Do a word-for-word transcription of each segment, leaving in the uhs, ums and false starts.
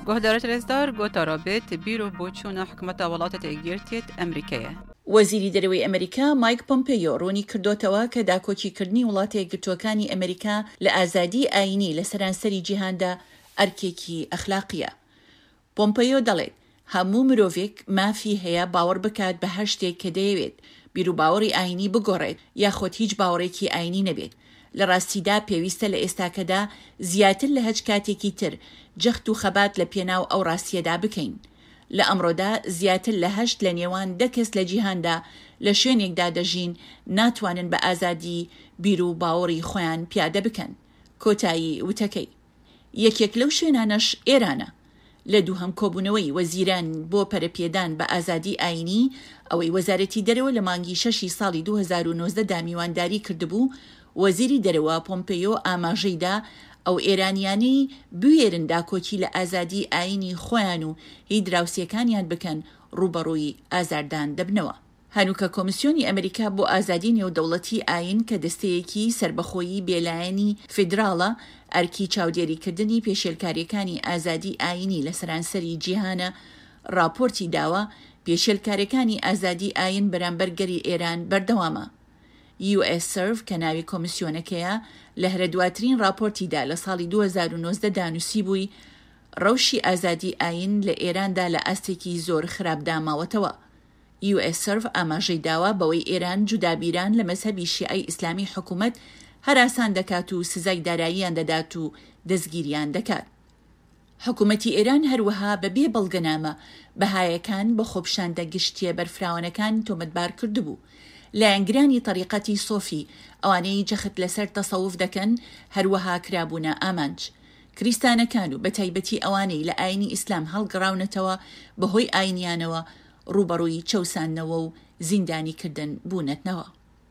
گهدارت رزدار گوتا رابط بیرو بوچونا حکمت ولاتت ایگیرتیت امریکیه. وەزیری دەرەوەی ئەمریکا مایک پۆمپیۆ ڕوونی کردوتەوە کە داکۆچیکردنی وڵاتە یەکگرتووەکانی ئەمریکا لە ئازادی ئاینی لە سەرانسەری جیهاندا ئەرکێکی ئەخلاقیە. پۆمپیۆ دەڵێت هەموو مرۆڤێک مافی هەیە باوەڕ بکات بە هەر شتێک کە دەیەوێت، بیرروباوەڕی ئاینی بگۆڕێت یاخۆت هیچ باوەڕێکی ئاینی نەبێت. لە ڕاستیدا پێویستە لە ئێستاکەدا زیاتر لە هەچ کاتێکی تر جەخت و خەبات لە پێناو ئەو ڕاستیەدا بکەین. لە ئەمڕۆدا زیاتر لە هەشت لە نێوان دە کەس لە جیهاندا لە شوێنێکدا دەژین ناتوانن بە ئازادی بیر و باوەڕی خۆیان پیادە بکەن. کۆتایی وتەکەی یەکێک لەو شوێنانەش ئێرانە. لە دووهەم کۆبوونەوەی وەزیران بۆ پەرەپێدان بە ئازادی ئاینی ئەوەی وەزارەتی دەرەوە لە مانگی شەشی ساڵی دوو هەزار و نۆزدە دا میوانداری کردبوو، وەزیری دەرەوە پۆمپیۆ ئاماژەیدا ئەو ئێرانیانی بوێرن داکۆچی لە ئازادی ئاینی خۆیان و هی دراوسیەکانیان بکەن ڕوبەڕووی ئازاردان دەبنەوە. هەنووکە کۆمیسیۆنی ئەمریکا بۆ ئازادی نێودەوڵەتی ئاین کە دەستەیەکی سربەخۆیی بێلایەنی فیدراڵە ئەرکی چاودێریکردنی پێشێلکاریەکانی ئازادی ئاینی لە سەرانسەری جیهانە راپۆرتی داوە پێشێلکاریەکانی ئازادی ئاین بەرامبەر گەری ئێران بەردەوامە. یو ئێس سرڤ کە ناوی کۆمیسیۆنەکەیە لە هەرە دواترین راپۆرتیدا لە ساڵی دوو هەزار و نۆزدە دانووسی بووی ڕەوشی ئازادی ئاین لە ئێراندا لە ئاستێکی زۆر خراپدا ماوەتەوە. یو ئێس سرڤ ئاماژەی داوە بەوەی ئێران جودابیران لە مەزهەبی شیعەی ئیسلامی حکوومەت هەراسان دەکات و سزای داراییان دەدات و دەستگیریان دەکات. حکوومەتی ئێران هەروەها بەبێ بەڵگەنامە بەهایەکان بە خۆپشاندە گشتیە بەرفراوانەکان تۆمەتبار کردبوو. لایەنگرانی تەریقەتی سۆفی ئەوانەی جەخت لەسەر تەسەوف دەکەن هەروەها کرابوونە ئامانج. کریستانەکان و بە تایبەتی ئەوانەی لە ئاینی ئیسلام هەڵگەڕاونەتەوە بەهۆی ئاینیانەوە ڕوبەڕووی چەوسانەوە و زیندانیکردن بوونەتنەوە.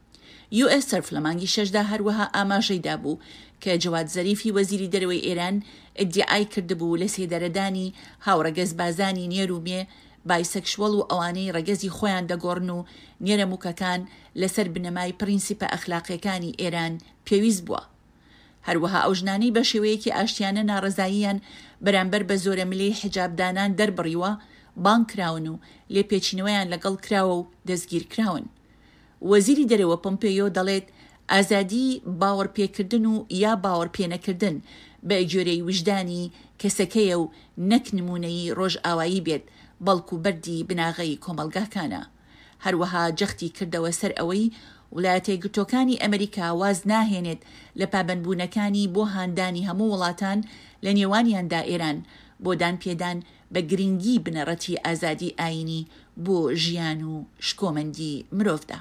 یو ئێس سرڤ لە مانگی شەشدا هەروەها ئاماژەیدا بوو کە جەواد زەریفی وەزیری دەرەوەی ئێران ئیدعای کردبوو لە سێدەرەدانی هاوڕەگەزبازانی نێرومێ بایسەکشوەڵ و ئەوانەی ڕەگەزی خۆیان دەگۆڕن و نێرەموکەکان لەسەر بنەمای پرینسیپە ئەخلاقیەکانی ئێران پێویست بووە. هەروەها ئەو ژنانەی بە شێوەیەکی ئاشتیانە ناڕەزاییان بەرامبەر بە زۆرە ملەی حیجابدانان دەربڕیوە بانکراون و لێپێچینەوەیان لەگەڵ کراوە و دەستگیر کراون. وەزیری دەرەوە پۆمپیۆ دەڵێت ئازادی باوەڕپێکردن و یا باوەڕپێنەکردن بە جۆرەی وجدانی کەسەکەیە و نەک نمونەی ڕۆژئاوایی بێت بەڵکو بەردی بناغەی کۆمەلگاکانە. هەروەها جەختی کردەوە سەر ئەوەی وڵاتە یەکگرتووەکانی ئەمریکا واز ناهێنێت لە پابەندبوونەکانی بۆ هاندانی هەموو وڵاتان لە نێوانیاندا ئێران بۆ دانپێدان بە گرنگی بنەڕەتی ئازادی ئاینی بۆ ژیان و شکۆمەندی مرۆڤدا.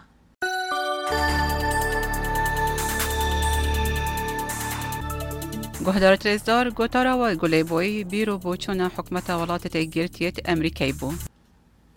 گهدارت رزدار گوتا راوای گولی بوی بیرو بوچونا حکمت ولاتت ایگیرتیت امریکی بو.